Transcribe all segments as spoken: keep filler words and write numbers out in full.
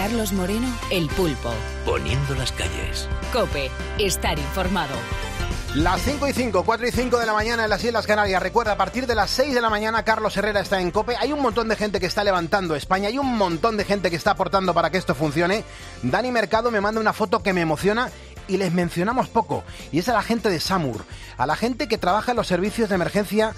Carlos Moreno, El Pulpo. Poniendo las calles. COPE, estar informado. Las cinco y cinco, cuatro y cinco de la mañana en las Islas Canarias. Recuerda, a partir de las seis de la mañana, Carlos Herrera está en COPE. Hay un montón de gente que está levantando España. Hay un montón de gente que está aportando para que esto funcione. Dani Mercado me manda una foto que me emociona y les mencionamos poco. Y es a la gente de SAMUR, a la gente que trabaja en los servicios de emergencia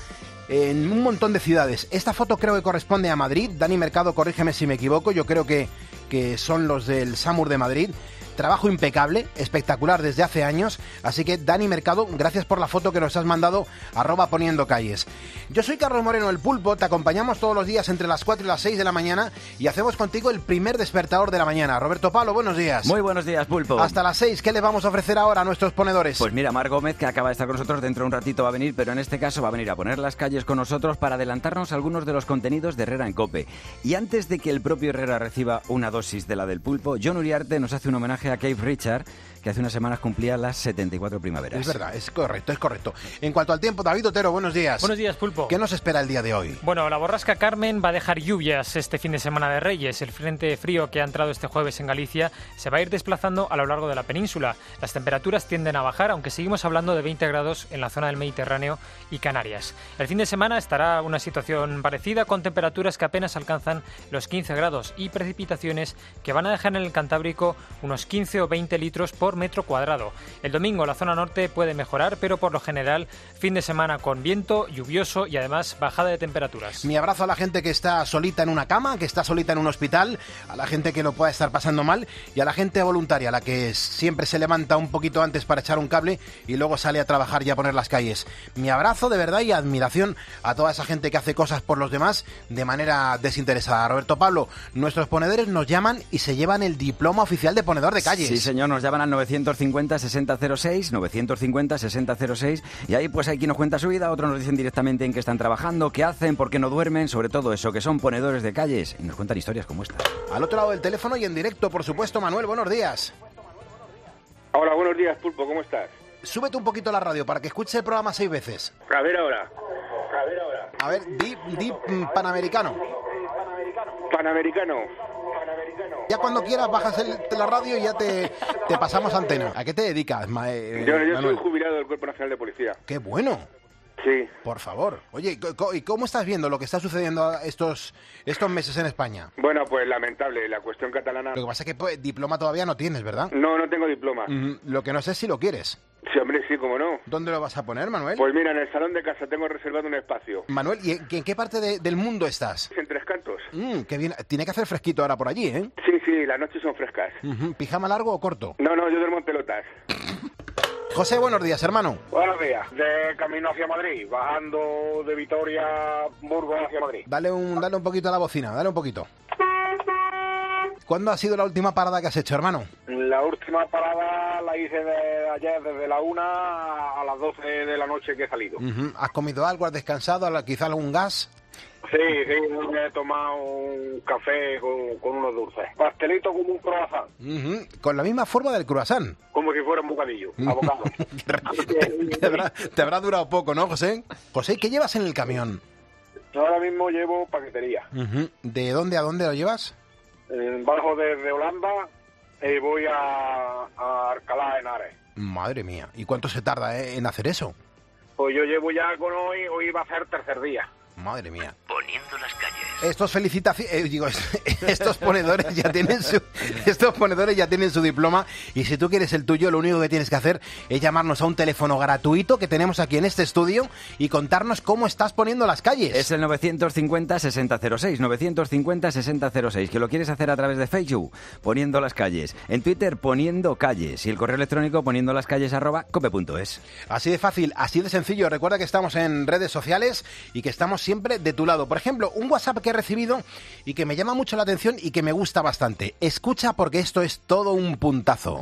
en un montón de ciudades. Esta foto creo que corresponde a Madrid. Dani Mercado, corrígeme si me equivoco. Yo creo que, que son los del SAMUR de Madrid. Trabajo impecable, espectacular desde hace años. Así que, Dani Mercado, gracias por la foto que nos has mandado, arroba poniendo calles. Yo soy Carlos Moreno, El Pulpo. Te acompañamos todos los días entre las cuatro y las seis de la mañana y hacemos contigo el primer despertador de la mañana. Roberto Pablo, buenos días. Muy buenos días, Pulpo. Hasta las seis, ¿qué les vamos a ofrecer ahora a nuestros ponedores? Pues mira, Mar Gómez, que acaba de estar con nosotros, dentro de un ratito va a venir, pero en este caso va a venir a poner las calles con nosotros para adelantarnos algunos de los contenidos de Herrera en COPE. Y antes de que el propio Herrera reciba una dosis de la del Pulpo, John Uriarte nos hace un homenaje a Keith Richards, que hace unas semanas cumplía las setenta y cuatro primaveras. Es verdad, es correcto, es correcto. En cuanto al tiempo, David Otero, buenos días. Buenos días, Pulpo. ¿Qué nos espera el día de hoy? Bueno, la borrasca Carmen va a dejar lluvias este fin de semana de Reyes. El frente frío que ha entrado este jueves en Galicia se va a ir desplazando a lo largo de la península. Las temperaturas tienden a bajar, aunque seguimos hablando de veinte grados en la zona del Mediterráneo y Canarias. El fin de semana estará una situación parecida, con temperaturas que apenas alcanzan los quince grados y precipitaciones que van a dejar en el Cantábrico unos quince o veinte litros por metro cuadrado. El domingo la zona norte puede mejorar, pero por lo general fin de semana con viento, lluvioso y además bajada de temperaturas. Mi abrazo a la gente que está solita en una cama, que está solita en un hospital, a la gente que lo pueda estar pasando mal y a la gente voluntaria, la que siempre se levanta un poquito antes para echar un cable y luego sale a trabajar y a poner las calles. Mi abrazo de verdad y admiración a toda esa gente que hace cosas por los demás de manera desinteresada. Roberto Pablo, nuestros ponedores nos llaman y se llevan el diploma oficial de ponedor de calles. Sí, señor, nos llaman al novecientos cincuenta sesenta cero seis, novecientos cincuenta sesenta cero seis, y ahí pues hay quien nos cuenta su vida, otros nos dicen directamente en qué están trabajando, qué hacen, por qué no duermen, sobre todo eso, que son ponedores de calles, y nos cuentan historias como esta. Al otro lado del teléfono y en directo, por supuesto, Manuel, buenos días. Hola, buenos días, Pulpo, ¿cómo estás? Súbete un poquito la radio para que escuches el programa seis veces. A ver ahora. A ver ahora. A ver, di, di mm, Panamericano. Panamericano. Ya cuando quieras bajas el, la radio y ya te, te pasamos antena. ¿A qué te dedicas, ma, eh, Yo, yo Manuel? soy jubilado del Cuerpo Nacional de Policía. ¡Qué bueno! Sí. Por favor. Oye, ¿y cómo estás viendo lo que está sucediendo estos, estos meses en España? Bueno, pues lamentable, la cuestión catalana... Lo que pasa es que pues, diploma todavía no tienes, ¿verdad? No, no tengo diploma. Mm, lo que no sé es si lo quieres. Sí, hombre, sí, cómo no. ¿Dónde lo vas a poner, Manuel? Pues mira, en el salón de casa tengo reservado un espacio. Manuel, ¿y en, en qué parte de, del mundo estás? En Tres Cantos. Mm, qué bien. Tiene que hacer fresquito ahora por allí, ¿eh? Sí, sí, las noches son frescas. Uh-huh. ¿Pijama largo o corto? No, no, yo duermo en pelotas. José, buenos días, hermano. Buenos días. De camino hacia Madrid, bajando de Vitoria, Burgos hacia Madrid. Dale un, dale un poquito a la bocina, dale un poquito. ¿Cuándo ha sido la última parada que has hecho, hermano? La última parada la hice de ayer, desde la una a las doce de la noche que he salido. Uh-huh. ¿Has comido algo? ¿Has descansado? ¿Quizá algún gas? Sí, sí, he tomado un café con, con unos dulces. Pastelito como un croissant. Uh-huh. Con la misma forma del croissant. Como si fuera un bocadillo, abocado. te, habrá, te habrá durado poco, ¿no, José? José, ¿qué llevas en el camión? Ahora mismo llevo paquetería. Uh-huh. ¿De dónde a dónde lo llevas? Eh, bajo desde Holanda y voy a, a Alcalá de Henares. Madre mía. ¿Y cuánto se tarda eh, en hacer eso? Pues yo llevo ya con hoy, hoy va a ser tercer día. Madre mía. Poniendo las calles. Estos felicitaciones, eh, digo, estos ponedores ya tienen su, estos ponedores ya tienen su diploma y si tú quieres el tuyo, lo único que tienes que hacer es llamarnos a un teléfono gratuito que tenemos aquí en este estudio y contarnos cómo estás poniendo las calles. Es el novecientos cincuenta sesenta cero seis, novecientos cincuenta sesenta cero seis, que lo quieres hacer a través de Facebook, poniendo las calles, en Twitter, poniendo calles, y el correo electrónico, poniendo las calles arroba cope punto es. Así de fácil, así de sencillo. Recuerda que estamos en redes sociales y que estamos siempre de tu lado. Por ejemplo, un WhatsApp que he recibido y que me llama mucho la atención y que me gusta bastante. Escucha porque esto es todo un puntazo.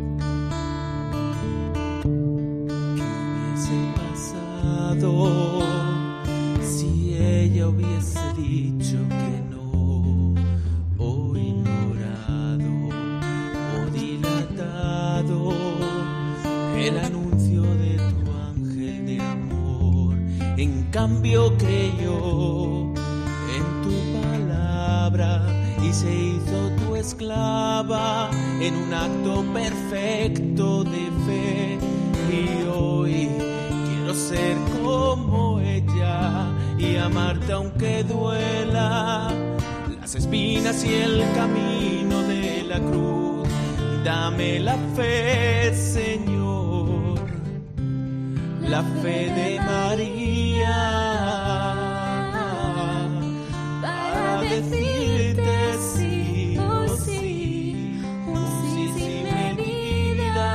¿Qué hubiese pasado si ella hubiese dicho que no, o ignorado, o dilatado el anuncio de tu ángel de amor? En cambio creyó en tu palabra y se hizo tu esclava en un acto perfecto de fe. Y hoy quiero ser como ella y amarte aunque duela las espinas y el camino de la cruz. Dame la fe, Señor, la fe de María, para decirte sí, oh sí, un sí sin medida.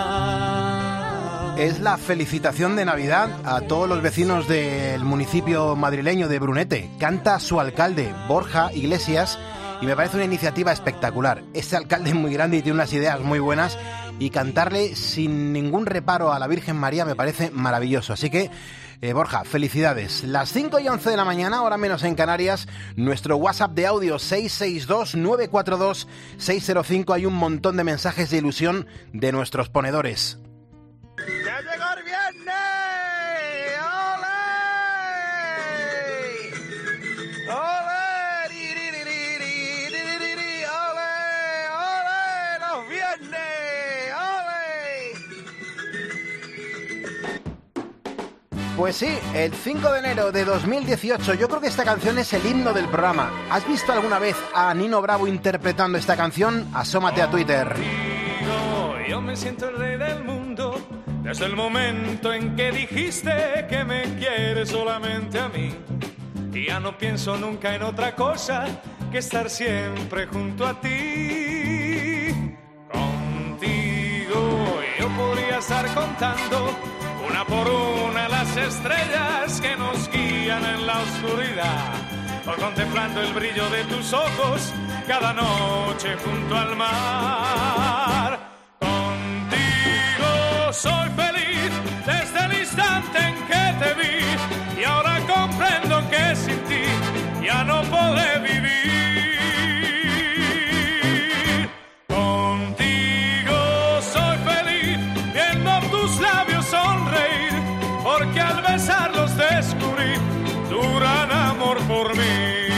Es la felicitación de Navidad a todos los vecinos del municipio madrileño de Brunete. Canta su alcalde, Borja Iglesias, y me parece una iniciativa espectacular. Este alcalde es muy grande y tiene unas ideas muy buenas, y cantarle sin ningún reparo a la Virgen María me parece maravilloso. Así que, eh, Borja, felicidades. Las cinco y once de la mañana, hora menos en Canarias, nuestro WhatsApp de audio seis seis dos, nueve cuatro dos, seis cero cinco. Hay un montón de mensajes de ilusión de nuestros ponedores. ¡Ya llegó el viernes! ¡Ole! ¡Ole! ¡Ri, ri, ri, ri, ri, ri, ri, ri! ¡Ole! ¡Ole! ¡Los viernes! ¡Ole! Pues sí, el cinco de enero de dos mil dieciocho. Yo creo que esta canción es el himno del programa. ¿Has visto alguna vez a Nino Bravo interpretando esta canción? Asómate a Twitter. Yo me siento el rey del mundo desde el momento en que dijiste que me quieres solamente a mí. Y ya no pienso nunca en otra cosa que estar siempre junto a ti. Contigo yo podría estar contando una por una las estrellas que nos guían en la oscuridad, o contemplando el brillo de tus ojos cada noche junto al mar. Contigo soy feliz desde el instante en que te vi, y ahora comprendo que sin ti ya no podré vivir. Contigo soy feliz viendo tus labios sonreír, porque al besarlos descubrí tu gran amor por mí.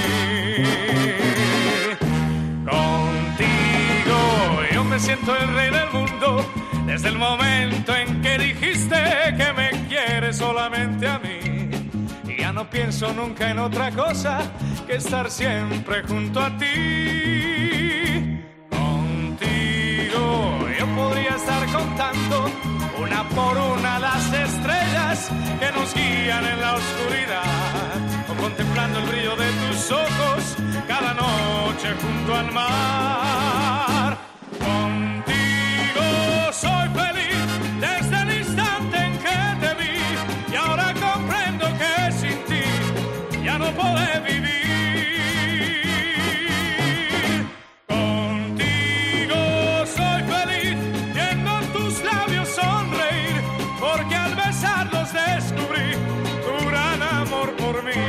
Contigo yo me siento el rey del mundo desde el momento en que dijiste que me quieres solamente a mí. Y ya no pienso nunca en otra cosa que estar siempre junto a ti. Contigo yo podría estar contando una por una las estrellas que nos guían en la oscuridad, o contemplando el brillo de tus ojos cada noche junto al mar. Contigo soy feliz desde el instante en que te vi, y ahora comprendo que sin ti ya no podré vivir. Contigo soy feliz viendo tus labios sonreír, porque al besarlos descubrí tu gran amor por mí.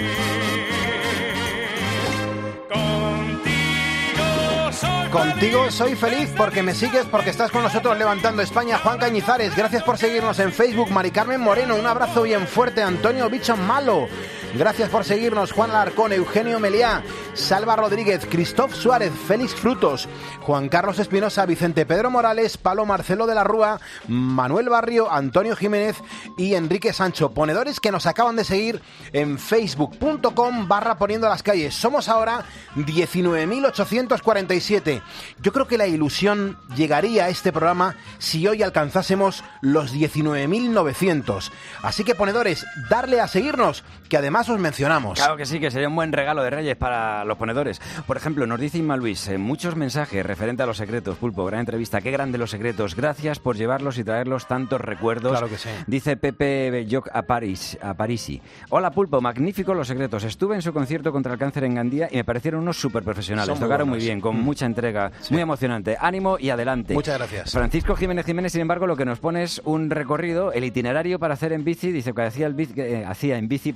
Contigo soy feliz porque me sigues, porque estás con nosotros levantando España. Juan Cañizares, gracias por seguirnos en Facebook. Mari Carmen Moreno, un abrazo bien fuerte. Antonio Bicho Malo, gracias por seguirnos. Juan Alarcón, Eugenio Meliá, Salva Rodríguez, Cristóf Suárez, Félix Frutos, Juan Carlos Espinosa, Vicente Pedro Morales, Pablo Marcelo de la Rúa, Manuel Barrio, Antonio Jiménez y Enrique Sancho. Ponedores que nos acaban de seguir en facebook punto com barra poniendo las calles. Somos ahora diecinueve mil ochocientos cuarenta y siete. Yo creo que la ilusión llegaría a este programa si hoy alcanzásemos los diecinueve mil novecientos. Así que, ponedores, darle a seguirnos, que además os mencionamos. Claro que sí, que sería un buen regalo de Reyes para los ponedores. Por ejemplo, nos dice Inma Luis, eh, muchos mensajes referente a los secretos. Pulpo, gran entrevista, qué grande los secretos. Gracias por llevarlos y traerlos tantos recuerdos. Claro que sí. Dice Pepe Belloc a París, a Parisi. Hola, Pulpo, magníficos los secretos. Estuve en su concierto contra el cáncer en Gandía y me parecieron unos súper profesionales. Son muy Tocaron buenos. muy bien, con Mm. mucha entrega. Sí. Muy emocionante. Ánimo y adelante. Muchas gracias. Francisco Jiménez Jiménez, sin embargo, lo que nos pone es un recorrido, el itinerario para hacer en bici. Dice que hacía, el bici, que, eh, hacía en bici para ir al instituto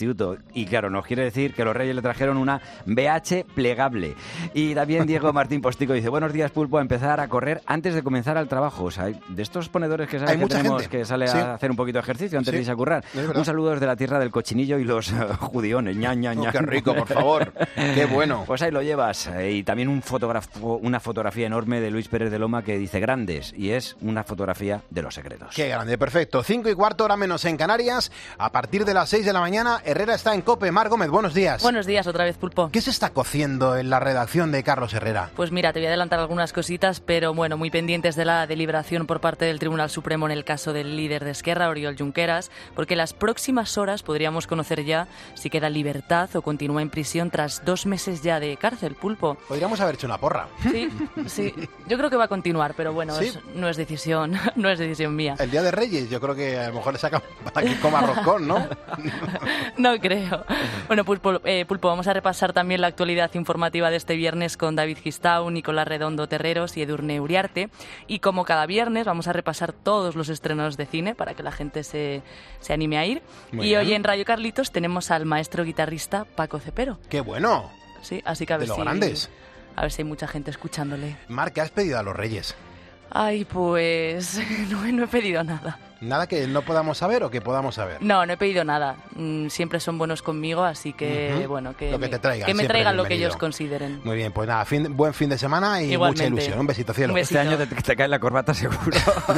instituto. Y claro, nos quiere decir que los Reyes le trajeron una B H plegable. Y también Diego Martín Postigo dice, buenos días, Pulpo, a empezar a correr antes de comenzar al trabajo. O sea, hay de estos ponedores que sabes hay que mucha tenemos gente. que sale Sí. a hacer un poquito de ejercicio antes Sí. de irse a currar. Un saludo desde la tierra del cochinillo y los uh, judiones. Ña, ña, ña. Oh, qué rico, por favor. Qué bueno. Pues ahí lo llevas. Eh, Y también un fotógrafo, una fotografía enorme de Luis Pérez de Loma que dice grandes. Y es una fotografía de los secretos. Qué grande, perfecto. Cinco y cuarto, hora menos en Canarias. A partir de las seis de la mañana, Herrera está en COPE. Mar Gómez, buenos días. Buenos días otra vez, Pulpo. ¿Qué se está cociendo en la redacción de Carlos Herrera? Pues mira, te voy a adelantar algunas cositas, pero bueno, muy pendientes de la deliberación por parte del Tribunal Supremo en el caso del líder de Esquerra, Oriol Junqueras, porque en las próximas horas podríamos conocer ya si queda en libertad o continúa en prisión tras dos meses ya de cárcel, Pulpo. Podríamos haber hecho una porra. Sí, sí. Yo creo que va a continuar, pero bueno, ¿Sí? es- no es decisión, no es decisión mía. El Día de Reyes, yo creo que a lo mejor le sacan para que coma roscón, ¿no? No creo. Bueno, Pulpo, eh, Pulpo, vamos a repasar también la actualidad informativa de este viernes con David Gistau, Nicolás Redondo Terreros y Edurne Uriarte. Y como cada viernes vamos a repasar todos los estrenos de cine para que la gente se, se anime a ir. Muy y bien. hoy en Radio Carlitos tenemos al maestro guitarrista Paco Cepero. ¡Qué bueno! Sí, así que a ver De los si... grandes. A ver si hay mucha gente escuchándole. Mar, ¿qué has pedido a los Reyes? Ay, pues... No, no he pedido nada. ¿Nada que no podamos saber o que podamos saber? No, no he pedido nada. Mm, siempre son buenos conmigo, así que, Ujú. bueno, que, Lo que me, te traigan, que me siempre traigan lo que bienvenido. ellos consideren. Muy bien, pues nada, fin- buen fin de semana y Igualmente. mucha ilusión. Un besito, cielo. Un besito. Este año te, te cae la corbata seguro.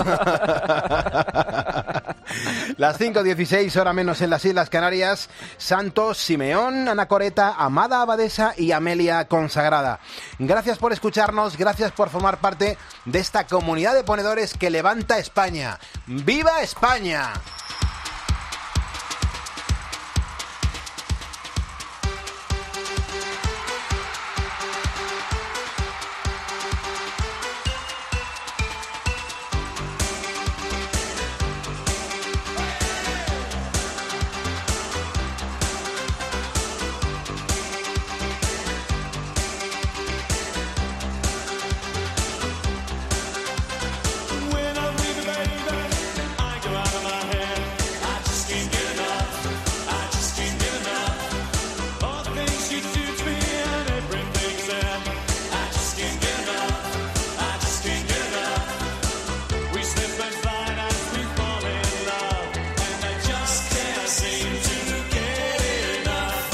Las cinco dieciséis, hora menos en las Islas Canarias. Santos, Simeón, Ana Coreta, Amada Abadesa y Amelia Consagrada. Gracias por escucharnos, gracias por formar parte de esta comunidad de ponedores que levanta España. ¡Viva España! When I'm with you, baby, I go out of my head. I just can't get enough. I just can't get enough. All the things you do to me and everything said. I just can't get enough. I just can't get enough. We slip and slide as we fall in love, and I just can't seem to get enough.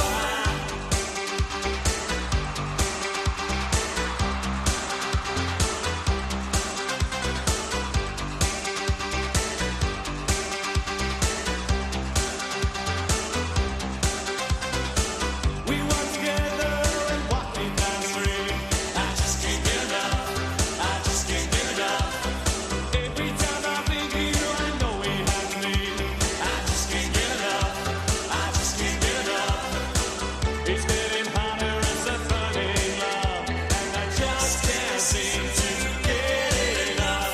We work together and walking down the street. I just can't get enough. I just can't get enough. Every time I think of you, I know we have to meet. I just can't get enough. I just can't get enough. It's getting harder as a burning love, and I just can't seem to get enough.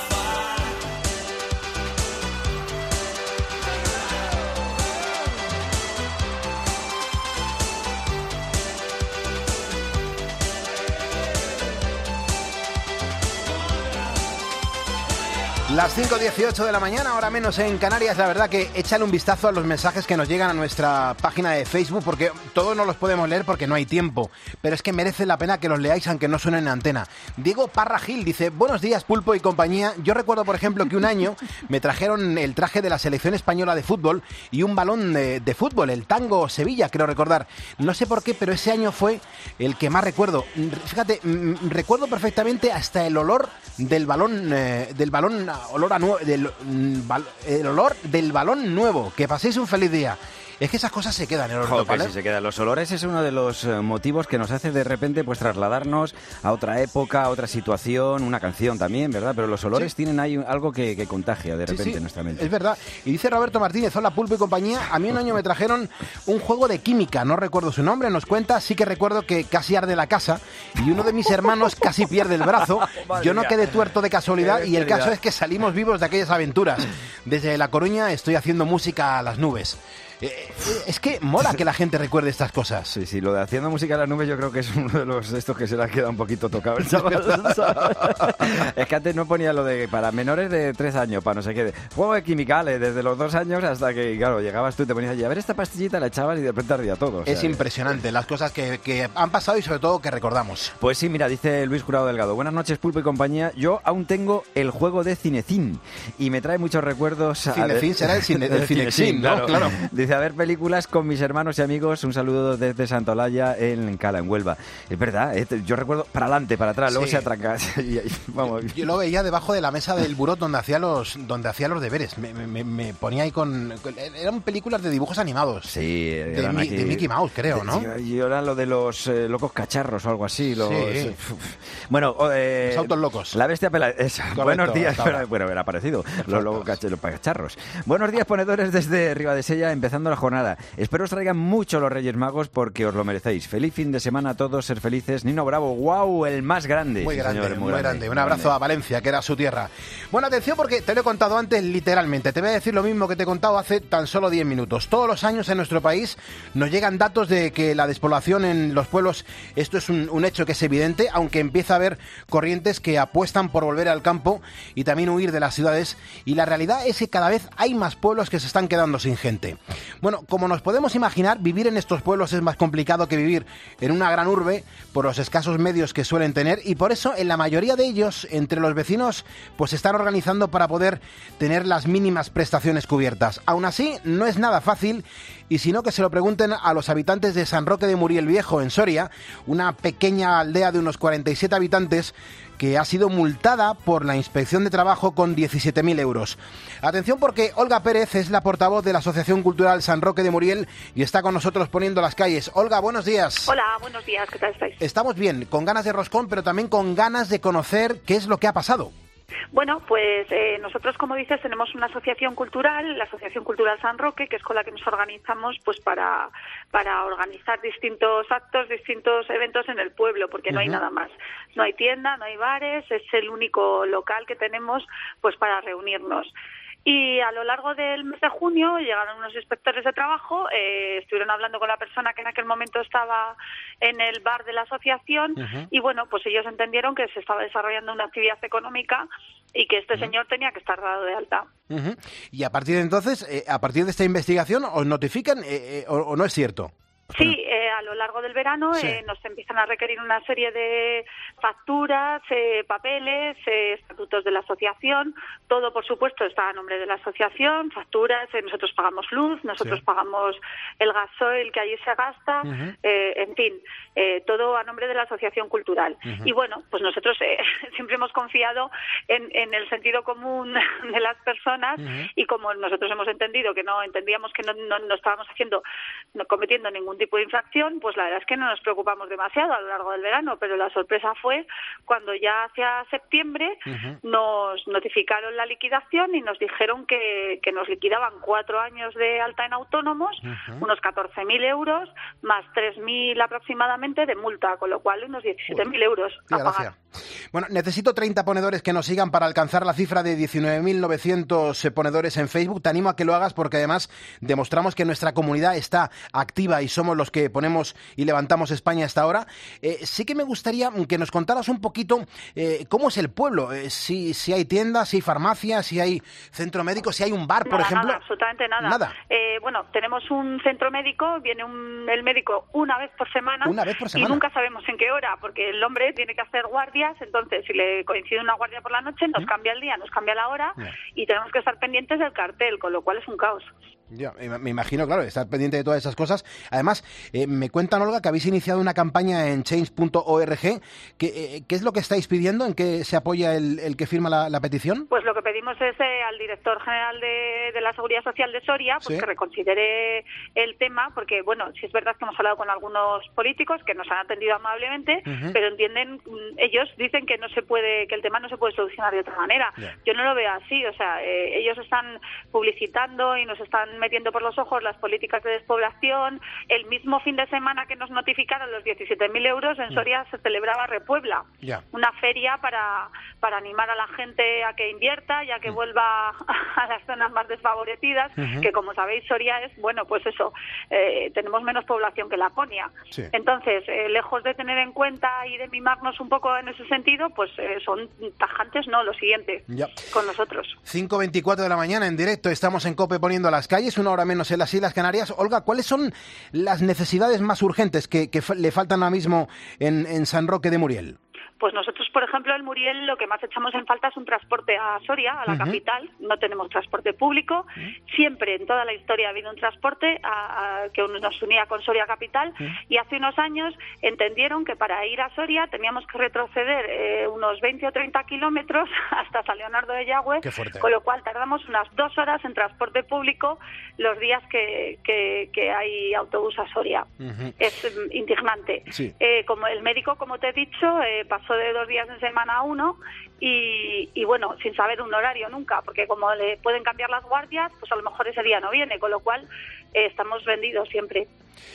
Las cinco dieciocho de la mañana, ahora menos en Canarias. La verdad que échale un vistazo a los mensajes que nos llegan a nuestra página de Facebook, porque todos no los podemos leer porque no hay tiempo, pero es que merece la pena que los leáis aunque no suenen en antena. Diego Parra Gil dice, buenos días, Pulpo y compañía. Yo recuerdo, por ejemplo, que un año me trajeron el traje de la selección española de fútbol y un balón de, de fútbol, el Tango Sevilla, creo recordar. No sé por qué, pero ese año fue el que más recuerdo. Fíjate, mm, recuerdo perfectamente hasta el olor del balón, eh, del balón, olor a nue- del, mm, bal- el olor del balón nuevo. Que paséis un feliz día. Es que esas cosas se quedan en el Jo, que sí se quedan. Los olores es uno de los eh, motivos que nos hace de repente pues trasladarnos a otra época, a otra situación, una canción también, ¿verdad? Pero los olores Sí. tienen ahí algo que, que contagia de Sí, repente sí, en nuestra mente. es verdad. Y dice Roberto Martínez, hola Pulpo y compañía, a mí un año me trajeron un juego de química, no recuerdo su nombre, nos cuenta, sí que recuerdo que casi arde la casa y uno de mis hermanos casi pierde el brazo. Madre Yo no mía. quedé tuerto de casualidad Qué y el caso bestialidad. es que salimos vivos de aquellas aventuras. Desde La Coruña estoy haciendo música a las nubes. Eh, es que mola que la gente recuerde estas cosas. Sí, sí, lo de haciendo música en las nubes yo creo que es uno de los de estos que se le ha quedado un poquito tocado el chaval, ¿sabes? Es que antes no ponía lo de para menores de tres años, para no sé qué, de juego de quimicales, desde los dos años hasta que, claro, llegabas tú y te ponías allí a ver esta pastillita, la echabas y de repente ardía todo. O sea, es impresionante las cosas que, que han pasado y sobre todo que recordamos. Pues sí, mira, dice Luis Jurado Delgado, buenas noches Pulpo y compañía, yo aún tengo el juego de Cinecin y me trae muchos recuerdos. Cinecin a... será el, cine, el Cinexin, ¿no? Claro. Claro. Dice, a ver películas con mis hermanos y amigos, un saludo desde Santolaya en Cala, en Huelva. Es verdad, ¿eh? Yo recuerdo para adelante, para atrás, luego Sí. se atranca. Y, y, vamos. Yo lo veía debajo de la mesa del buró donde hacía los donde hacía los deberes. Me, me, me ponía ahí con, con... Eran películas de dibujos animados. Sí, de, eran Mi, aquí- de Mickey Mouse, creo, de- ¿no? Y era lo de los eh, locos cacharros o algo así. Los, Sí. Bueno, o, eh, Los autos locos. La bestia pela... Eso. Correcto, Buenos días. hasta ahora. Bueno, era parecido. Los locos cach- los cacharros. Buenos días, ponedores desde Ribadesella, empezando la jornada. Espero os traigan mucho los Reyes Magos porque os lo merecéis. Feliz fin de semana a todos, ser felices. Nino Bravo, wow, el más grande. Muy Sí, grande, señor, muy grande. Un abrazo grande. a Valencia, que era su tierra. Bueno, atención porque te lo he contado antes literalmente. Te voy a decir lo mismo que te he contado hace tan solo diez minutos. Todos los años en nuestro país nos llegan datos de que la despoblación en los pueblos, esto es un, un hecho que es evidente, aunque empieza a haber corrientes que apuestan por volver al campo y también huir de las ciudades. Y la realidad es que cada vez hay más pueblos que se están quedando sin gente. Bueno, como nos podemos imaginar, vivir en estos pueblos es más complicado que vivir en una gran urbe por los escasos medios que suelen tener y por eso en la mayoría de ellos, entre los vecinos, pues se están organizando para poder tener las mínimas prestaciones cubiertas. Aún así, no es nada fácil y si no que se lo pregunten a los habitantes de San Roque de Muriel Viejo, en Soria, una pequeña aldea de unos cuarenta y siete habitantes que ha sido multada por la Inspección de Trabajo con diecisiete mil euros. Atención porque Olga Pérez es la portavoz de la Asociación Cultural San Roque de Muriel y está con nosotros poniendo las calles. Olga, buenos días. Hola, buenos días, ¿qué tal estáis? Estamos bien, con ganas de roscón, pero también con ganas de conocer qué es lo que ha pasado. Bueno, pues eh, nosotros, como dices, tenemos una asociación cultural, la Asociación Cultural San Roque, que es con la que nos organizamos pues para, para organizar distintos actos, distintos eventos en el pueblo, porque no hay Ujú. nada más. No hay tienda, no hay bares, es el único local que tenemos pues para reunirnos. Y a lo largo del mes de junio llegaron unos inspectores de trabajo, eh, estuvieron hablando con la persona que en aquel momento estaba en el bar de la asociación Ujú. y bueno, pues ellos entendieron que se estaba desarrollando una actividad económica y que este señor tenía que estar dado de alta. Ujú. Y a partir de entonces, eh, a partir de esta investigación, ¿os notifican eh, eh, o, o no es cierto? Sí, eh, a lo largo del verano Sí. eh, nos empiezan a requerir una serie de facturas, eh, papeles, eh, estatutos de la asociación. Todo, por supuesto, está a nombre de la asociación, facturas, eh, nosotros pagamos luz, nosotros Sí. pagamos el gasoil que allí se gasta, Ujú. eh, en fin, eh, todo a nombre de la asociación cultural. Ujú. Y bueno, pues nosotros eh, siempre hemos confiado en, en el sentido común de las personas Ujú. y como nosotros hemos entendido que no entendíamos que no, no, no estábamos haciendo, no cometiendo ningún tipo de infracción, pues la verdad es que no nos preocupamos demasiado a lo largo del verano, pero la sorpresa fue cuando ya hacia septiembre nos notificaron la liquidación y nos dijeron que, que nos liquidaban cuatro años de alta en autónomos, Ujú. unos catorce mil euros, más tres mil aproximadamente de multa, con lo cual unos diecisiete mil euros Qué a pagar. gracia. Bueno, necesito treinta ponedores que nos sigan para alcanzar la cifra de diecinueve mil novecientos ponedores en Facebook. Te animo a que lo hagas porque además demostramos que nuestra comunidad está activa y somos los que ponemos y levantamos España hasta ahora. Eh, sí que me gustaría que nos contaras un poquito eh, cómo es el pueblo, eh, si, si hay tiendas, si hay farmacias, si hay centro médico, si hay un bar, por Nada, ejemplo. nada, absolutamente nada. Nada. Eh, bueno, tenemos un centro médico, viene un- el médico una vez por semana. Una vez por semana. Y nunca sabemos en qué hora, porque el hombre tiene que hacer guardias, entonces si le coincide una guardia por la noche, nos cambia el día, nos cambia la hora Ya. y tenemos que estar pendientes del cartel, con lo cual es un caos. Ya, me me imagino, claro, estar pendiente de todas esas cosas. Además, eh, me cuentan, Olga, que habéis iniciado una campaña en change punto org. ¿Qué, eh, ¿Qué es lo que estáis pidiendo? ¿En qué se apoya el, el que firma la, la petición? Pues lo que pedimos es eh, al director general de, de la Seguridad Social de Soria pues Sí. que reconsidere el tema, porque bueno, sí es verdad que hemos hablado con algunos políticos que nos han atendido amablemente, Ujú. pero entienden, mm, ellos dicen que no se puede, que el tema no se puede solucionar de otra manera. Ya. Yo no lo veo así, o sea, eh, ellos están publicitando y nos están metiendo por los ojos las políticas de despoblación. El mismo fin de semana que nos notificaron los diecisiete mil euros, en Soria se celebraba Repuebla, Ya. una feria para, para animar a la gente a que invierta y a que vuelva a las zonas más desfavorecidas, Ujú. que como sabéis Soria es, bueno, pues eso, eh, tenemos menos población que Laponia. Sí. Entonces, eh, lejos de tener en cuenta y de mimarnos un poco en ese sentido, pues eh, son tajantes, no, lo siguiente, Ya. con nosotros. cinco veinticuatro de la mañana en directo, estamos en COPE poniendo las calles, una hora menos en las Islas Canarias. Olga, ¿cuáles son las necesidades más urgentes que, que fa- le faltan ahora mismo en, en San Roque de Muriel? Pues nosotros, por ejemplo, en Muriel lo que más echamos en falta es un transporte a Soria, a la Ujú. capital. No tenemos transporte público. Siempre, en toda la historia, ha habido un transporte a- a- que nos unía con Soria capital. Y hace unos años entendieron que para ir a Soria teníamos que retroceder eh, unos veinte o treinta kilómetros hasta San Leonardo de Yagüe, Qué fuerte. con lo cual tardamos unas dos horas en transporte público los días que, que, que hay autobús a Soria. Es mm, indignante. Sí. Eh, como el médico, como te he dicho, eh, pasó de dos días en semana a uno y, y bueno, sin saber un horario nunca, porque como le pueden cambiar las guardias, pues a lo mejor ese día no viene, con lo cual eh, estamos vendidos siempre.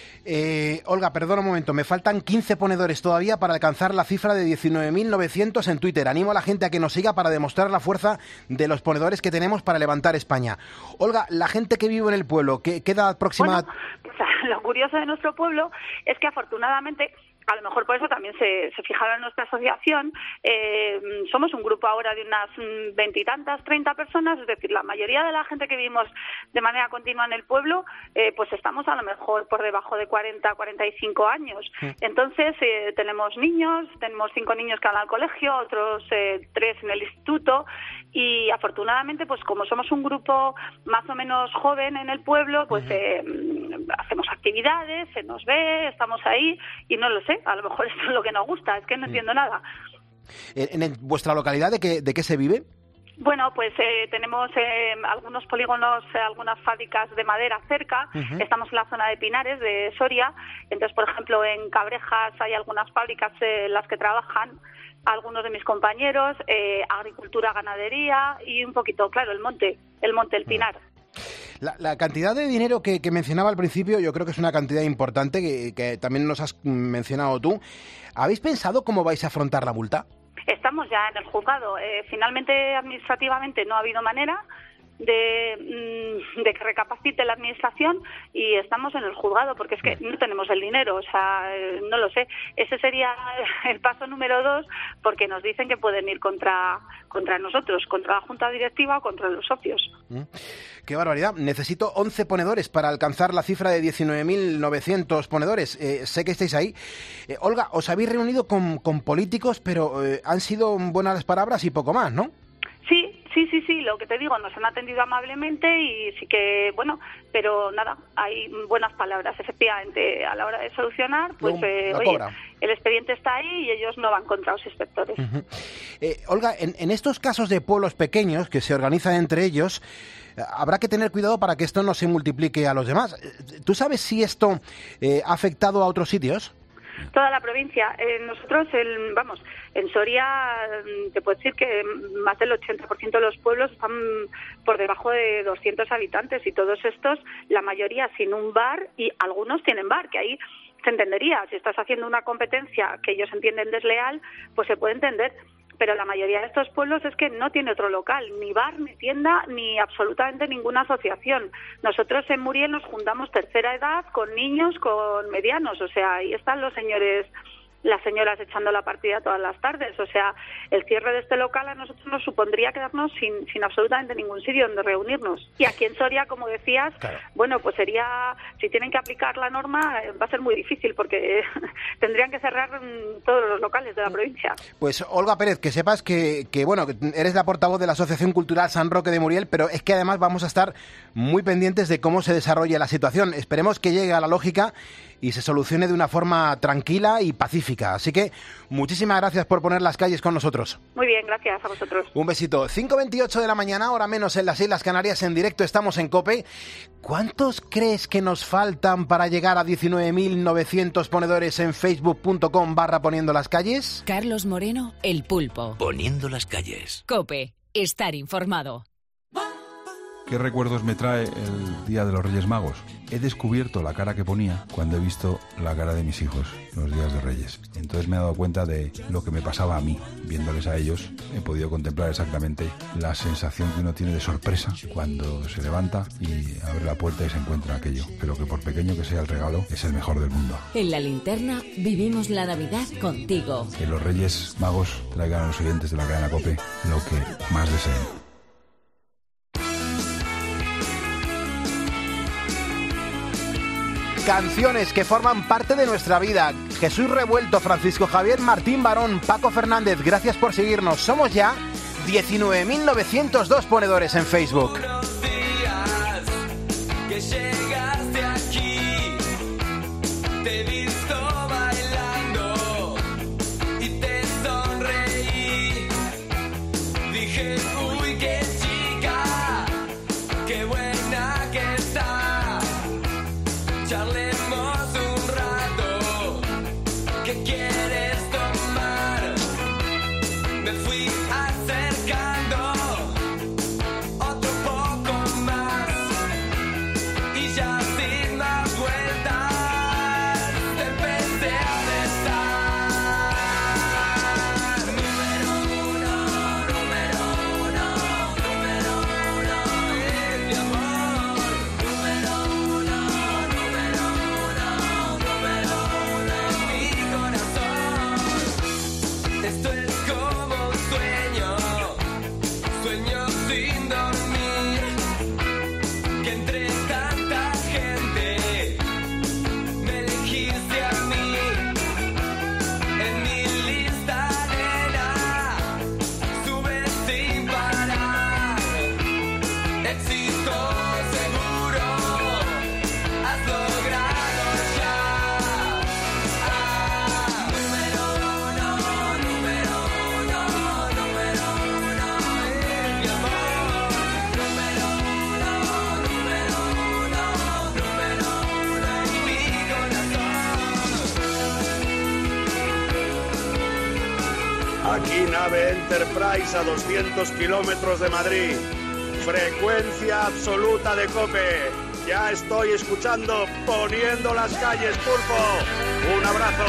Eh, Olga, perdona un momento, me faltan quince ponedores todavía para alcanzar la cifra de diecinueve mil novecientos en Twitter. Animo a la gente a que nos siga para demostrar la fuerza de los ponedores que tenemos para levantar España. Olga, la gente que vive en el pueblo, ¿qué queda próxima? Pues, lo curioso de nuestro pueblo es que afortunadamente, a lo mejor por eso también se, se fijaron en nuestra asociación, eh, somos un grupo ahora de unas mm, veintitantas, treinta personas, es decir, la mayoría de la gente que vivimos de manera continua en el pueblo, eh, pues estamos a lo mejor por debajo de cuarenta, cuarenta y cinco años. Entonces, eh, tenemos niños, tenemos cinco niños que van al colegio, otros eh, tres en el instituto, y afortunadamente, pues como somos un grupo más o menos joven en el pueblo, pues eh, hacemos actividades, se nos ve, estamos ahí, y no lo sé, a lo mejor esto es lo que nos gusta, es que no entiendo nada. ¿En, en vuestra localidad de qué, de qué se vive? Bueno, pues eh, tenemos eh, algunos polígonos, eh, algunas fábricas de madera cerca. Ujú. Estamos en la zona de Pinares, de Soria. Entonces, por ejemplo, en Cabrejas hay algunas fábricas eh, en las que trabajan algunos de mis compañeros, eh, agricultura, ganadería y un poquito, claro, el monte, el monte, el Pinar. La, la cantidad de dinero que, que mencionaba al principio yo creo que es una cantidad importante que, que también nos has mencionado tú. ¿Habéis pensado cómo vais a afrontar la multa? Estamos ya en el juzgado. Eh, finalmente, administrativamente, no ha habido manera de, mm, de que recapacite la administración y estamos en el juzgado porque es que no tenemos el dinero, o sea, eh, no lo sé. Ese sería el paso número dos porque nos dicen que pueden ir contra, contra nosotros, contra la junta directiva o contra los socios. ¿Mm? ¡Qué barbaridad! Necesito once ponedores para alcanzar la cifra de diecinueve mil novecientos ponedores. Eh, sé que estáis ahí. Eh, Olga, os habéis reunido con, con políticos, pero eh, han sido buenas las palabras y poco más, ¿no? Sí, sí, sí, sí, lo que te digo, nos han atendido amablemente y sí que, bueno, pero nada, hay buenas palabras, efectivamente, a la hora de solucionar, pues, Luego, eh, la oye, cobra. el expediente está ahí y ellos no van contra los inspectores. Ujú. Eh, Olga, en, en estos casos de pueblos pequeños que se organizan entre ellos, eh, habrá que tener cuidado para que esto no se multiplique a los demás. Eh, ¿Tú sabes si esto eh, ha afectado a otros sitios? Toda la provincia. Eh, nosotros, el, vamos, en Soria, mm, te puedo decir que más del ochenta por ciento de los pueblos están por debajo de doscientos habitantes y todos estos, la mayoría sin un bar y algunos tienen bar, que ahí se entendería. Si estás haciendo una competencia que ellos entienden desleal, pues se puede entender. Pero la mayoría de estos pueblos es que no tiene otro local, ni bar, ni tienda, ni absolutamente ninguna asociación. Nosotros en Muriel nos juntamos tercera edad con niños, con medianos, o sea, ahí están los señores, las señoras echando la partida todas las tardes. O sea, el cierre de este local a nosotros nos supondría quedarnos sin, sin absolutamente ningún sitio donde reunirnos. Y aquí en Soria, como decías, Claro. bueno, pues sería, si tienen que aplicar la norma, eh, va a ser muy difícil porque tendrían que cerrar mm, todos los locales de la provincia. Pues Olga Pérez, que sepas que, que, bueno, que eres la portavoz de la Asociación Cultural San Roque de Muriel, pero es que además vamos a estar muy pendientes de cómo se desarrolla la situación. Esperemos que llegue a la lógica y se solucione de una forma tranquila y pacífica. Así que muchísimas gracias por poner las calles con nosotros. Muy bien, gracias a vosotros. Un besito. cinco veintiocho de la mañana, hora menos en las Islas Canarias, en directo estamos en COPE. ¿Cuántos crees que nos faltan para llegar a diecinueve mil novecientos ponedores en facebook.com barra poniendo las calles? Carlos Moreno, El Pulpo. Poniendo las calles. COPE. Estar informado. ¿Qué recuerdos me trae el Día de los Reyes Magos? He descubierto la cara que ponía cuando he visto la cara de mis hijos los días de Reyes. Entonces me he dado cuenta de lo que me pasaba a mí. Viéndoles a ellos, he podido contemplar exactamente la sensación que uno tiene de sorpresa cuando se levanta y abre la puerta y se encuentra aquello. Pero que por pequeño que sea el regalo, es el mejor del mundo. En La Linterna vivimos la Navidad contigo. Que los Reyes Magos traigan a los oyentes de la cadena COPE lo que más deseen. Canciones que forman parte de nuestra vida. Jesús Revuelto, Francisco Javier Martín Barón, Paco Fernández, gracias por seguirnos. Somos ya diecinueve mil novecientos dos ponedores en Facebook. Que llegaste aquí, te he visto bailando y te sonreí. Dije, uy, qué chica, qué buena que está. Charlemos un rato, ¿qué quieres tomar? Me fui acercando otro poco más. Y ya sin más vueltas te empecé a besar. Número uno, número uno, número uno es mi amor. Número uno, número uno, número uno en mi corazón. Esto es como un sueño, sueño sin dormir, que entre tanta gente me elegiste a mí. En mi lista, nena, sube sin parar. Éxito seguro, has logrado ya. Ah, número uno, número uno, número uno es mi amor. Número uno, número uno, número uno en mi corazón. Aquí nave Enterprise a doscientos kilómetros de Madrid. Frecuencia absoluta de COPE. Ya estoy escuchando Poniendo las Calles, Pulpo. Un abrazo.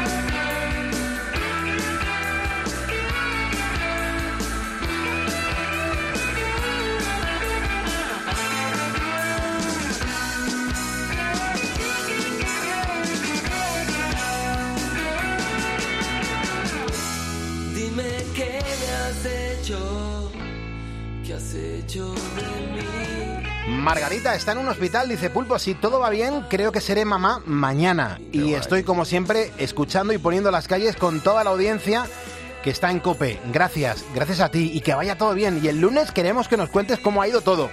Dime qué me has hecho, qué has hecho de mí. Margarita está en un hospital, dice Pulpo, si todo va bien, creo que seré mamá mañana. Y estoy, como siempre, escuchando y poniendo las calles con toda la audiencia que está en COPE. Gracias, gracias a ti y que vaya todo bien. Y el lunes queremos que nos cuentes cómo ha ido todo.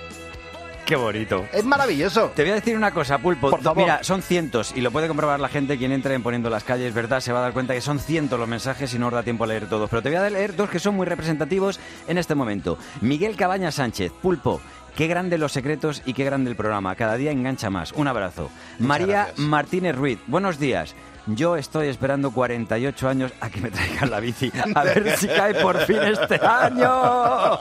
Qué bonito. Es maravilloso. Te voy a decir una cosa, Pulpo. Por favor. Mira, son cientos, y lo puede comprobar la gente, quien entre en Poniendo las Calles, ¿verdad? Se va a dar cuenta que son cientos los mensajes y no os da tiempo a leer todos. Pero te voy a leer dos que son muy representativos en este momento. Miguel Cabañas Sánchez, Pulpo. Qué grande los secretos y qué grande el programa. Cada día engancha más. Un abrazo. Muchas María gracias. Martínez Ruiz. Buenos días. Yo estoy esperando cuarenta y ocho años a que me traigan la bici. A ver si cae por fin este año.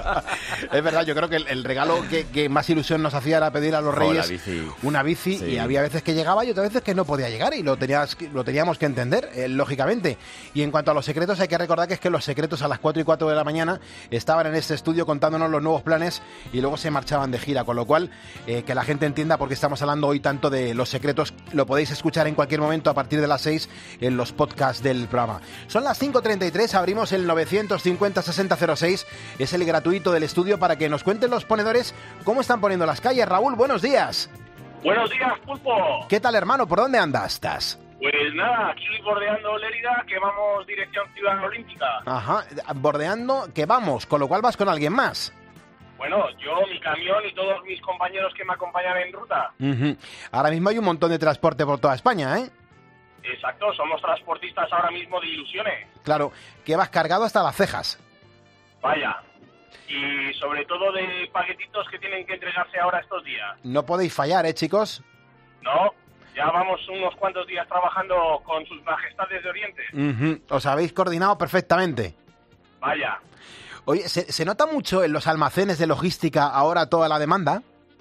Es verdad, yo creo que el, el regalo que, que más ilusión nos hacía era pedir a los Oh, Reyes la bici. una bici, Sí. y había veces que llegaba y otras veces que no podía llegar, y lo, tenías, lo teníamos que entender, eh, lógicamente. Y en cuanto a los secretos, hay que recordar que es que los secretos a las cuatro y cuatro de la mañana estaban en este estudio contándonos los nuevos planes y luego se marchaban de gira, con lo cual eh, que la gente entienda por qué estamos hablando hoy tanto de los secretos. Lo podéis escuchar en cualquier momento a partir de las seis en los podcasts del programa. Son las cinco treinta y tres, abrimos el novecientos cincuenta sesenta cero seis, es el gratuito del estudio para que nos cuenten los ponedores cómo están poniendo las calles. Raúl, buenos días. Buenos días, Pulpo. ¿Qué tal, hermano? ¿Por dónde andas? ¿Estás? Pues nada, aquí bordeando Lérida, que vamos dirección Ciudad Olímpica. Ajá, bordeando, que vamos, con lo cual vas con alguien más. Bueno, yo, mi camión y todos mis compañeros que me acompañan en ruta. Uh-huh. Ahora mismo hay un montón de transporte por toda España, ¿eh? Exacto, somos transportistas ahora mismo de ilusiones. Claro, que vas cargado hasta las cejas. Vaya. Y sobre todo de paquetitos que tienen que entregarse ahora estos días. No podéis fallar, ¿eh, chicos? No, ya vamos unos cuantos días trabajando con sus majestades de Oriente. Uh-huh. Os habéis coordinado perfectamente. Vaya. Oye, ¿se, ¿se nota mucho en los almacenes de logística ahora toda la demanda?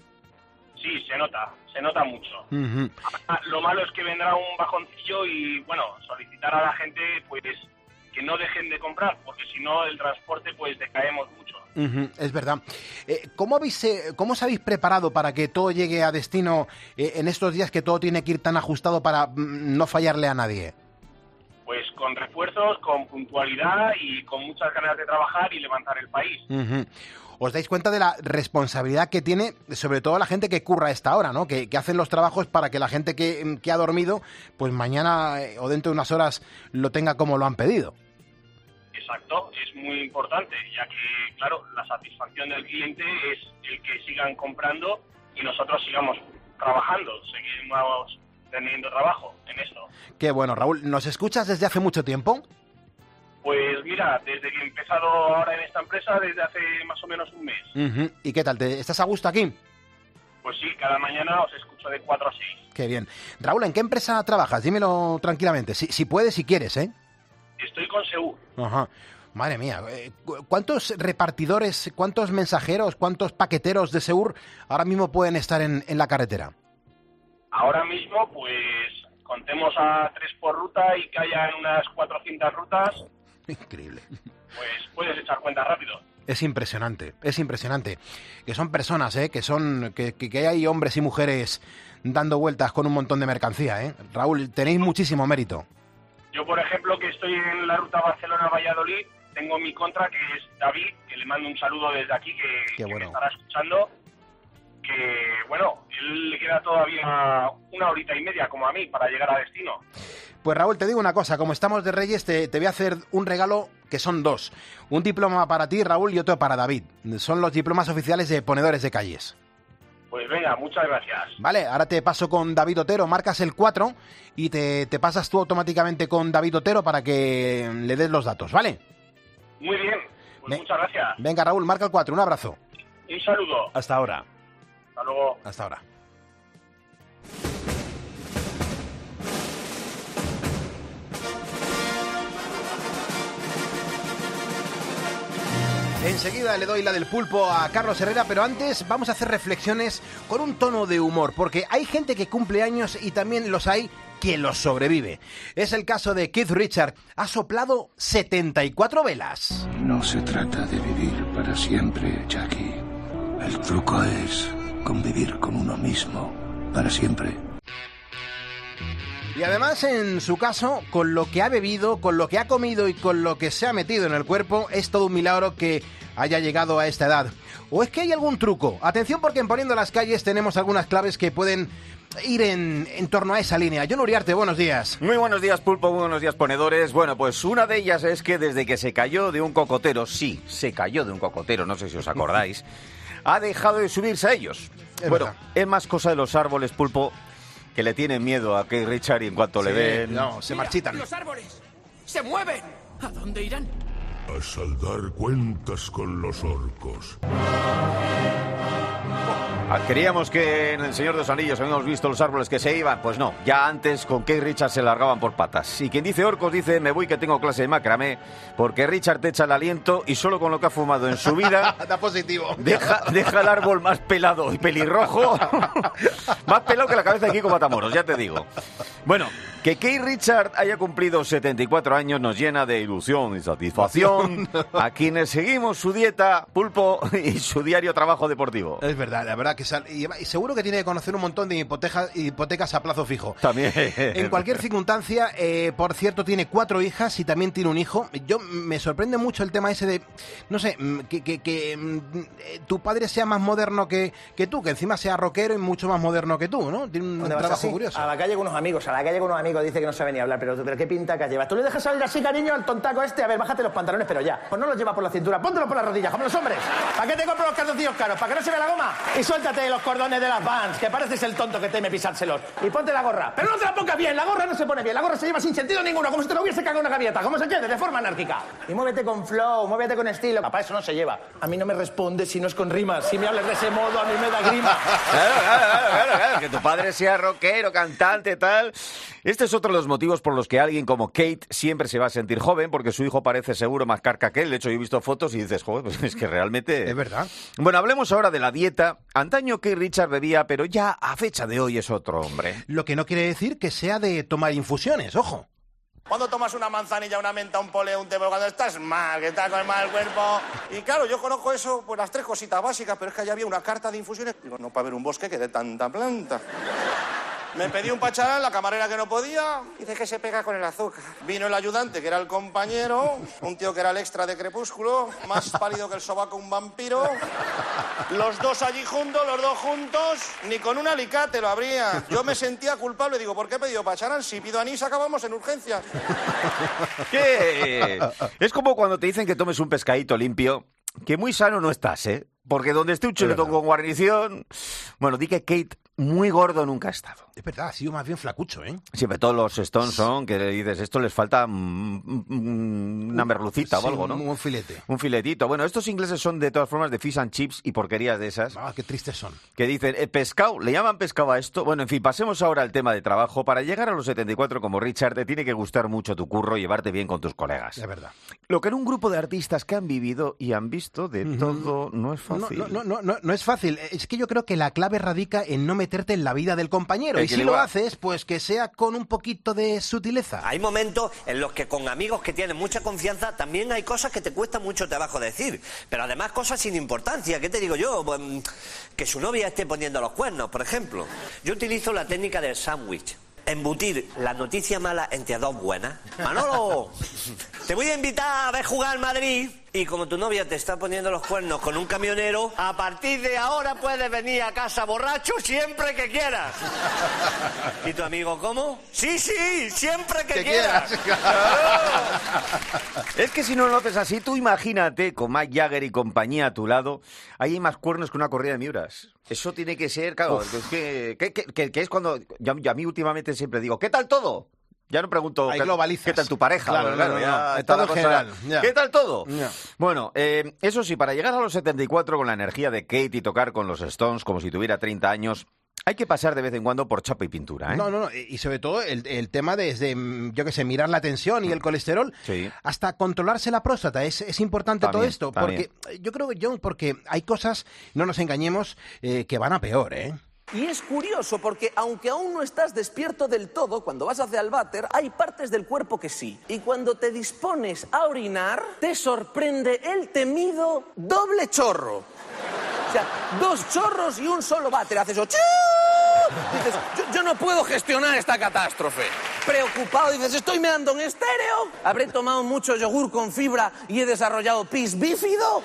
Sí, se nota, se nota mucho. Uh-huh. Ah, Lo malo es que vendrá un bajoncillo y, bueno, solicitar a la gente, pues, que no dejen de comprar, porque si no, el transporte, pues, decaemos mucho. Uh-huh, es verdad. Eh, ¿cómo, habéis, eh, ¿Cómo os habéis preparado para que todo llegue a destino eh, en estos días que todo tiene que ir tan ajustado para mm, no fallarle a nadie? Pues con refuerzos, con puntualidad y con muchas ganas de trabajar y levantar el país. Uh-huh. Os dais cuenta de la responsabilidad que tiene, sobre todo la gente que curra a esta hora, ¿no? Que, que hacen los trabajos para que la gente que, que ha dormido, pues mañana eh, o dentro de unas horas lo tenga como lo han pedido. Exacto, es muy importante, ya que, claro, la satisfacción del cliente es el que sigan comprando y nosotros sigamos trabajando, seguimos teniendo trabajo en esto. Qué bueno, Raúl. ¿Nos escuchas desde hace mucho tiempo? Pues mira, desde que he empezado ahora en esta empresa, desde hace más o menos un mes. Uh-huh. ¿Y qué tal? ¿Te, ¿Estás a gusto aquí? Pues sí, cada mañana os escucho de cuatro a seis. Qué bien. Raúl, ¿en qué empresa trabajas? Dímelo tranquilamente, si, si puedes, si quieres, ¿eh? Estoy con Segur. Ajá. Madre mía, ¿cuántos repartidores, cuántos mensajeros, cuántos paqueteros de Segur ahora mismo pueden estar en, en la carretera? Ahora mismo, pues, contemos a tres por ruta y que hayan unas cuatrocientas rutas. Increíble. Pues puedes echar cuenta rápido. Es impresionante, es impresionante. Que son personas, ¿eh? Que son, que, que, que hay hombres y mujeres dando vueltas con un montón de mercancía, ¿eh? Raúl, tenéis muchísimo mérito. Yo, por ejemplo, que estoy en la ruta Barcelona-Valladolid, tengo mi contra, que es David, que le mando un saludo desde aquí, que, Qué que bueno. me estará escuchando, que, bueno, él le queda todavía una horita y media, como a mí, para llegar a destino. Pues Raúl, te digo una cosa, como estamos de Reyes, te, te voy a hacer un regalo que son dos. Un diploma para ti, Raúl, y otro para David. Son los diplomas oficiales de ponedores de calles. Pues venga, muchas gracias. Vale, ahora te paso con David Otero, marcas el cuatro y te, te pasas tú automáticamente con David Otero para que le des los datos, ¿vale? Muy bien, pues Ve- muchas gracias. Venga, Raúl, marca el cuatro, un abrazo. Un saludo. Hasta ahora. Hasta luego. Hasta ahora. Enseguida le doy la del pulpo a Carlos Herrera, pero antes vamos a hacer reflexiones con un tono de humor, porque hay gente que cumple años y también los hay que los sobrevive. Es el caso de Keith Richards. Ha soplado setenta y cuatro velas. No se trata de vivir para siempre, Jackie. El truco es convivir con uno mismo para siempre. Y además, en su caso, con lo que ha bebido, con lo que ha comido y con lo que se ha metido en el cuerpo, es todo un milagro que haya llegado a esta edad. ¿O es que hay algún truco? Atención, porque en Poniendo las Calles tenemos algunas claves que pueden ir en, en torno a esa línea. John Uriarte, buenos días. Muy buenos días, Pulpo, muy buenos días, ponedores. Bueno, pues una de ellas es que desde que se cayó de un cocotero, sí, se cayó de un cocotero, no sé si os acordáis, ha dejado de subirse a ellos. Es bueno, verdad. es más cosa de los árboles, Pulpo, que le tienen miedo a Keith Richards y en cuanto le Sí, ven... no, se marchitan. ¡Los árboles! ¡Se mueven! ¿A dónde irán? A saldar cuentas con los orcos. Ah, creíamos que en El Señor de los Anillos habíamos visto los árboles que se iban. Pues no, ya antes con Keith Richards se largaban por patas. Y quien dice orcos dice, me voy que tengo clase de macramé, porque Richard te echa el aliento y solo con lo que ha fumado en su vida... Da positivo. Deja, deja el árbol más pelado y pelirrojo, más pelado que la cabeza de Kiko Matamoros, ya te digo. Bueno, que Keith Richards haya cumplido setenta y cuatro años nos llena de ilusión y satisfacción a quienes seguimos su dieta, Pulpo, y su diario trabajo deportivo. Es verdad, la verdad que sal... y y seguro que tiene que conocer un montón de hipotecas, hipotecas a plazo fijo. También. En cualquier circunstancia, eh, por cierto, tiene cuatro hijas y también tiene un hijo. Yo me sorprende mucho el tema ese de, no sé, mm, que, que, que mm, eh, tu padre sea más moderno que, que tú, que encima sea rockero y mucho más moderno que tú, ¿no? Tiene un ¿Dónde vas trabajo así? curioso. A la calle con unos amigos, a la calle con unos amigos, dice que no sabe ni hablar, pero, pero qué pintacas llevas. ¿Tú le dejas salir así, cariño, al tontaco este? A ver, bájate los pantalones, pero ya. Pues no los lleva por la cintura, póntelo por las rodillas, como los hombres. ¿Para qué te compro los calzoncillos caros? ¿Para que no se vea la goma? Y suelta suéltate los cordones de las Vans, que pareces el tonto que teme pisárselos. Y ponte la gorra. Pero no te la pongas bien, la gorra no se pone bien, la gorra se lleva sin sentido ninguno, como si te lo hubiese cagado una gaviota, como se quede, de forma anárquica. Y muévete con flow, muévete con estilo. Papá, eso no se lleva. A mí no me responde si no es con rimas. Si me hablas de ese modo, a mí me da grima. Claro, claro, claro, claro, claro, que tu padre sea rockero, cantante, tal. Este es otro de los motivos por los que alguien como Kate siempre se va a sentir joven, porque su hijo parece seguro más carca que él. De hecho, yo he visto fotos y dices, joder, pues es que realmente... Es verdad. Bueno, hablemos ahora de la dieta. Antaño Keith Richards bebía, pero ya a fecha de hoy es otro hombre. Lo que no quiere decir que sea de tomar infusiones, ojo. Cuando tomas una manzanilla, una menta, un poleo, un té, cuando estás mal, que estás con el mal cuerpo. Y claro, yo conozco eso, pues las tres cositas básicas, pero es que allá había una carta de infusiones. Digo, no para ver un bosque que de tanta planta. Me pedí un pacharán, la camarera que no podía, dice que se pega con el azúcar. Vino el ayudante, que era el compañero, un tío que era el extra de Crepúsculo, más pálido que el sobaco un vampiro. Los dos allí juntos, los dos juntos, ni con un alicate lo abría. Yo me sentía culpable, digo, ¿por qué he pedido pacharán? Si pido anís acabamos en urgencias. ¿Qué? Es como cuando te dicen que tomes un pescadito limpio, que muy sano no estás, ¿eh? Porque donde esté un chuletón con guarnición... Bueno, di que Kate muy gordo nunca ha estado. Es verdad, ha sido más bien flacucho, ¿eh? Siempre todos los Stones son que le dices, esto les falta mm, mm, una merlucita Sí, o algo, ¿no? Un filete. Un filetito. Bueno, estos ingleses son de todas formas de fish and chips y porquerías de esas. Ah, qué tristes son. Que dicen, eh, pescado, ¿le llaman pescado a esto? Bueno, en fin, pasemos ahora al tema de trabajo. Para llegar a los setenta y cuatro como Richard, te tiene que gustar mucho tu curro y llevarte bien con tus colegas. Es verdad. Lo que en un grupo de artistas que han vivido y han visto de todo no es fácil. No, no, no, no, no es fácil. Es que yo creo que la clave radica en no meterte en la vida del compañero. El Y que si le lo va- haces, pues que sea con un poquito de sutileza. Hay momentos en los que con amigos que tienen mucha confianza también hay cosas que te cuestan mucho trabajo decir, pero además cosas sin importancia. ¿Qué te digo yo? Pues, mm, que su novia esté poniendo los cuernos, por ejemplo. Yo utilizo la técnica del sándwich. Embutir la noticia mala entre dos buenas. Manolo, te voy a invitar a ver jugar al Madrid. Y como tu novia te está poniendo los cuernos con un camionero, a partir de ahora puedes venir a casa borracho siempre que quieras. ¿Y tu amigo cómo? Sí, sí, siempre que, Que quieras. Es que si no lo haces así, tú imagínate con Mike Jagger y compañía a tu lado, ahí hay más cuernos que una corrida de miuras. Eso tiene que ser, claro, Uf. es que, que, que- que- que es cuando... Yo, yo a mí últimamente siempre digo, ¿qué tal todo? Ya no pregunto Ahí ¿qué, globalizas. ¿qué tal tu pareja? Claro, Bueno, no, no, ya no. está Estado la en cosa- general, ya. ¿Qué tal todo? Ya. Bueno, eh, eso sí, para llegar a los setenta y cuatro con la energía de Kate y tocar con los Stones como si tuviera treinta años, hay que pasar de vez en cuando por chapa y pintura, ¿eh? No, no, no. Y sobre todo el, el tema de, desde, mm, yo qué sé, mirar la tensión y el colesterol, Sí. hasta controlarse la próstata. Es, es importante todo También, esto. también. Porque yo creo que yo, porque hay cosas, no nos engañemos, eh, que van a peor, ¿eh? Y es curioso porque aunque aún no estás despierto del todo, cuando vas hacia el váter, hay partes del cuerpo que sí. Y cuando te dispones a orinar, te sorprende el temido doble chorro. O sea, dos chorros y un solo váter. Haces o... Dices, yo, yo no puedo gestionar esta catástrofe. Preocupado, dices, estoy meando en estéreo. ¿Habré tomado mucho yogur con fibra y he desarrollado pis bífido?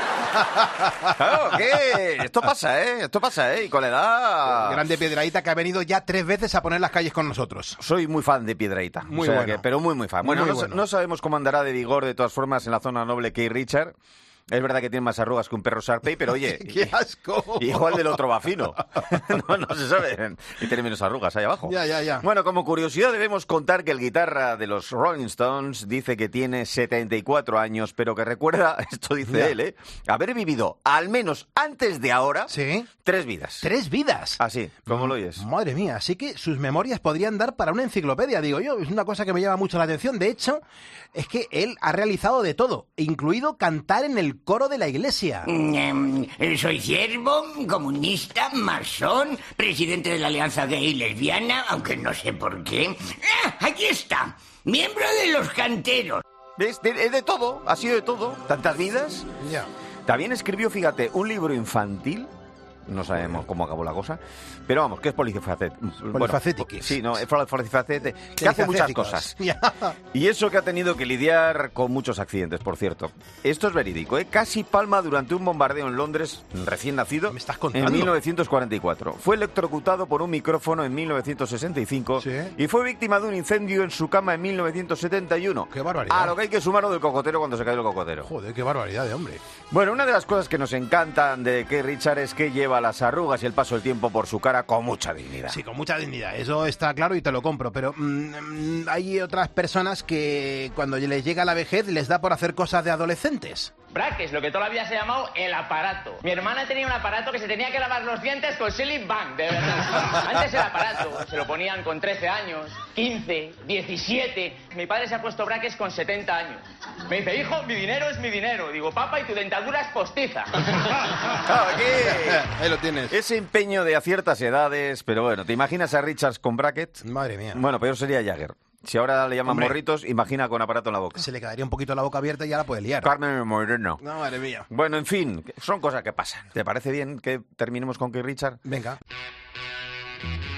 Claro, ¿qué? Esto pasa, ¿eh? Esto pasa, ¿eh? Y con la edad... Grande Piedrahíta, que ha venido ya tres veces a poner las calles con nosotros. Soy muy fan de Piedrahíta. Muy o sea bueno. que- pero muy, muy fan. Bueno, Muy no, sa- bueno. no sabemos cómo andará de vigor, de todas formas, en la zona noble Keith Richard. Es verdad que tiene más arrugas que un perro Sharpei, pero oye... ¡Qué asco! Igual del otro va fino. no, no se sabe. Y tiene menos arrugas ahí abajo. Ya, ya, ya. Bueno, como curiosidad debemos contar que el guitarra de los Rolling Stones dice que tiene setenta y cuatro años, pero que recuerda, esto dice Ya. él, ¿eh? Haber vivido, al menos antes de ahora, ¿Sí? tres vidas. ¡Tres vidas! Así, ¿cómo lo oyes? Madre mía, así que sus memorias podrían dar para una enciclopedia, digo yo. Es una cosa que me llama mucho la atención. De hecho, es que él ha realizado de todo, incluido cantar en el coro de la iglesia. Mm, eh, soy siervo, comunista, masón, presidente de la Alianza Gay y Lesbiana, aunque no sé por qué. ¡Ah, aquí está! Miembro de los canteros. ¿Ves? De, de- de todo, ha sido de todo. Tantas vidas. Ya. También escribió, fíjate, un libro infantil. No sabemos cómo acabó la cosa. Pero vamos, que es polifacético. Polifacético. Sí, no, es polifacético. Que hace muchas cosas. Ya. Y eso que ha tenido que lidiar con muchos accidentes, por cierto. Esto es verídico, ¿eh? Casi palma durante un bombardeo en Londres, recién nacido, ¿Me estás contando? en mil novecientos cuarenta y cuatro. Fue electrocutado por un micrófono en mil novecientos sesenta y cinco Sí. y fue víctima de un incendio en su cama en mil novecientos setenta y uno. ¡Qué barbaridad! A lo que hay que sumar lo del cocotero cuando se cayó el cocotero. Joder, qué barbaridad de hombre. Bueno, una de las cosas que nos encantan de Keith Richards es que lleva lleva las arrugas y el paso del tiempo por su cara con mucha dignidad. Sí, con mucha dignidad, eso está claro y te lo compro, pero mm, hay otras personas que cuando les llega la vejez les da por hacer cosas de adolescentes. Brackets, lo que toda la vida se ha llamado el aparato. Mi hermana tenía un aparato que se tenía que lavar los dientes con Silly Bang, de verdad. Antes el aparato se lo ponían con trece años, quince, diecisiete. Mi padre se ha puesto brackets con setenta años. Me dice, hijo, mi dinero es mi dinero. Digo, papá, y tu dentadura es postiza. Ahí lo tienes. Ese empeño de a ciertas edades, pero bueno, ¿te imaginas a Richards con brackets? Madre mía. Bueno, peor sería Jagger. Si ahora le llaman Hombre. morritos, imagina con aparato en la boca. Se le quedaría un poquito la boca abierta y ya la puede liar. Carmen Moreno. No, madre mía. Bueno, en fin, son cosas que pasan. ¿Te parece bien que terminemos con Keith Richards? Venga.